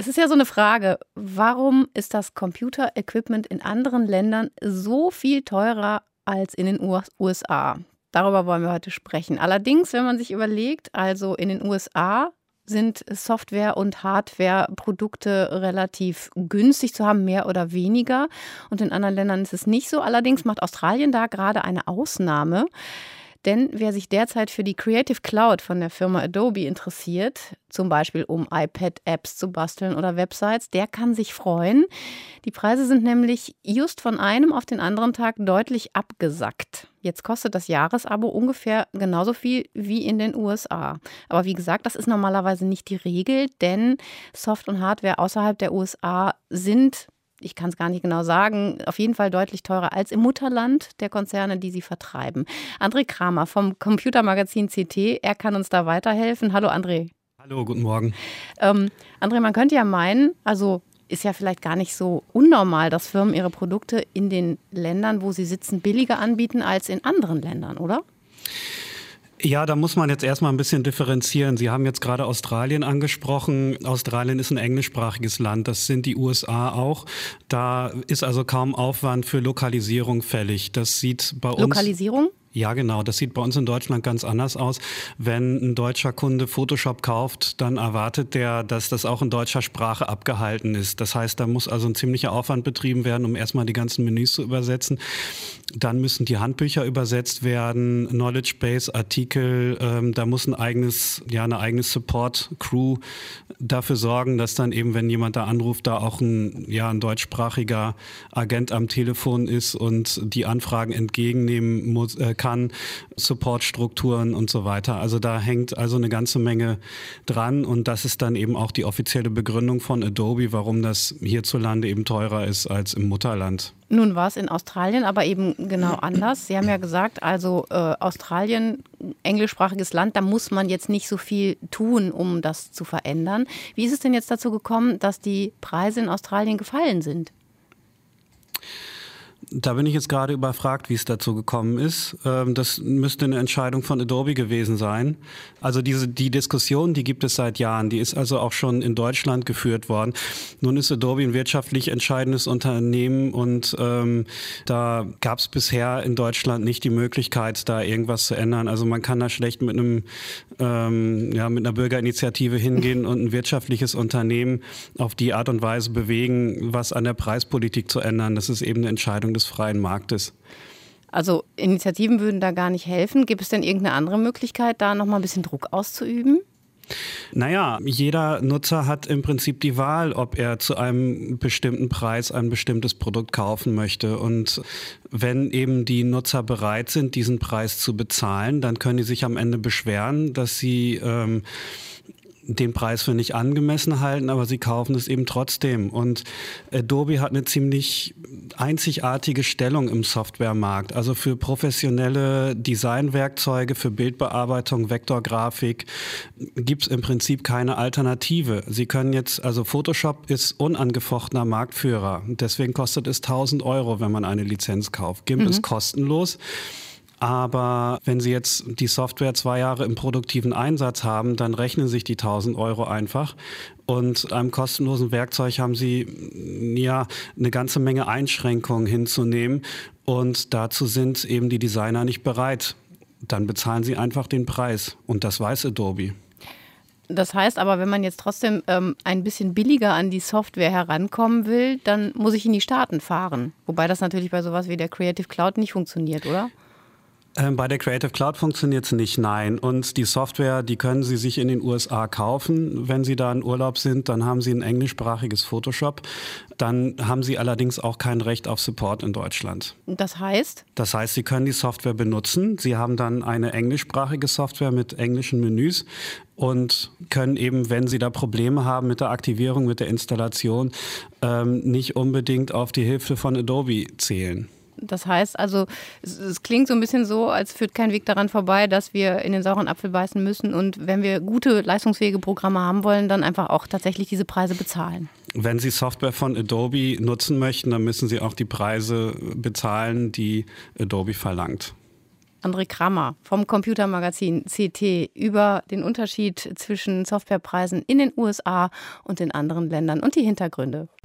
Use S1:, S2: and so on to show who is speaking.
S1: Es ist ja so eine Frage, warum ist das Computer-Equipment in anderen Ländern so viel teurer als in den USA? Darüber wollen wir heute sprechen. Allerdings, wenn man sich überlegt, also in den USA sind Software- und Hardware-Produkte relativ günstig zu haben, mehr oder weniger. Und in anderen Ländern ist es nicht so. Allerdings macht Australien da gerade eine Ausnahme. Denn wer sich derzeit für die Creative Cloud von der Firma Adobe interessiert, zum Beispiel um iPad-Apps zu basteln oder Websites, der kann sich freuen. Die Preise sind nämlich just von einem auf den anderen Tag deutlich abgesackt. Jetzt kostet das Jahresabo ungefähr genauso viel wie in den USA. Aber wie gesagt, das ist normalerweise nicht die Regel, denn Soft- und Hardware außerhalb der USA sind, ich kann es gar nicht genau sagen, auf jeden Fall deutlich teurer als im Mutterland der Konzerne, die sie vertreiben. André Kramer vom Computermagazin CT, er kann uns da weiterhelfen. Hallo André.
S2: Hallo, guten Morgen.
S1: André, man könnte ja meinen, also ist ja vielleicht gar nicht so unnormal, dass Firmen ihre Produkte in den Ländern, wo sie sitzen, billiger anbieten als in anderen Ländern, oder?
S2: Ja, da muss man jetzt erstmal ein bisschen differenzieren. Sie haben jetzt gerade Australien angesprochen. Australien ist ein englischsprachiges Land. Das sind die USA auch. Da ist also kaum Aufwand für Lokalisierung fällig. Das sieht bei uns...
S1: Lokalisierung?
S2: Ja, genau. Das sieht bei uns in Deutschland ganz anders aus. Wenn ein deutscher Kunde Photoshop kauft, dann erwartet der, dass das auch in deutscher Sprache abgehalten ist. Das heißt, da muss also ein ziemlicher Aufwand betrieben werden, um erstmal die ganzen Menüs zu übersetzen. Dann müssen die Handbücher übersetzt werden, Knowledge Base, Artikel. Da muss eine eigene Support-Crew dafür sorgen, dass dann eben, wenn jemand da anruft, da auch ein deutschsprachiger Agent am Telefon ist und die Anfragen entgegennehmen kann, Supportstrukturen und so weiter. Also da hängt also eine ganze Menge dran und das ist dann eben auch die offizielle Begründung von Adobe, warum das hierzulande eben teurer ist als im Mutterland.
S1: Nun war es in Australien aber eben genau anders. Sie haben ja gesagt, also Australien, englischsprachiges Land, da muss man jetzt nicht so viel tun, um das zu verändern. Wie ist es denn jetzt dazu gekommen, dass die Preise in Australien gefallen sind?
S2: Da bin ich jetzt gerade überfragt, wie es dazu gekommen ist. Das müsste eine Entscheidung von Adobe gewesen sein. Also die Diskussion, die gibt es seit Jahren. Die ist also auch schon in Deutschland geführt worden. Nun ist Adobe ein wirtschaftlich entscheidendes Unternehmen und da gab es bisher in Deutschland nicht die Möglichkeit, da irgendwas zu ändern. Also man kann da schlecht mit mit einer Bürgerinitiative hingehen und ein wirtschaftliches Unternehmen auf die Art und Weise bewegen, was an der Preispolitik zu ändern. Das ist eben eine Entscheidung des freien Marktes.
S1: Also Initiativen würden da gar nicht helfen. Gibt es denn irgendeine andere Möglichkeit, da noch mal ein bisschen Druck auszuüben?
S2: Naja, jeder Nutzer hat im Prinzip die Wahl, ob er zu einem bestimmten Preis ein bestimmtes Produkt kaufen möchte. Und wenn eben die Nutzer bereit sind, diesen Preis zu bezahlen, dann können die sich am Ende beschweren, dass sie den Preis für nicht angemessen halten, aber sie kaufen es eben trotzdem. Und Adobe hat eine ziemlich einzigartige Stellung im Softwaremarkt. Also für professionelle Designwerkzeuge, für Bildbearbeitung, Vektorgrafik gibt es im Prinzip keine Alternative. Sie können jetzt, also Photoshop ist unangefochtener Marktführer. Deswegen kostet es 1.000 €, wenn man eine Lizenz kauft. GIMP ist kostenlos. Aber wenn Sie jetzt die Software 2 Jahre im produktiven Einsatz haben, dann rechnen sich die 1.000 € einfach. Und einem kostenlosen Werkzeug haben Sie ja eine ganze Menge Einschränkungen hinzunehmen. Und dazu sind eben die Designer nicht bereit. Dann bezahlen sie einfach den Preis. Und das weiß Adobe.
S1: Das heißt aber, wenn man jetzt trotzdem ein bisschen billiger an die Software herankommen will, dann muss ich in die Staaten fahren. Wobei das natürlich bei sowas wie der Creative Cloud nicht funktioniert, oder?
S2: Bei der Creative Cloud funktioniert es nicht, nein. Und die Software, die können Sie sich in den USA kaufen. Wenn Sie da in Urlaub sind, dann haben Sie ein englischsprachiges Photoshop. Dann haben Sie allerdings auch kein Recht auf Support in Deutschland.
S1: Das heißt?
S2: Das heißt, Sie können die Software benutzen. Sie haben dann eine englischsprachige Software mit englischen Menüs und können eben, wenn Sie da Probleme haben mit der Aktivierung, mit der Installation, nicht unbedingt auf die Hilfe von Adobe zählen.
S1: Das heißt also, es klingt so ein bisschen so, als führt kein Weg daran vorbei, dass wir in den sauren Apfel beißen müssen und wenn wir gute, leistungsfähige Programme haben wollen, dann einfach auch tatsächlich diese Preise bezahlen.
S2: Wenn Sie Software von Adobe nutzen möchten, dann müssen Sie auch die Preise bezahlen, die Adobe verlangt.
S1: André Krammer vom Computermagazin CT über den Unterschied zwischen Softwarepreisen in den USA und in anderen Ländern und die Hintergründe.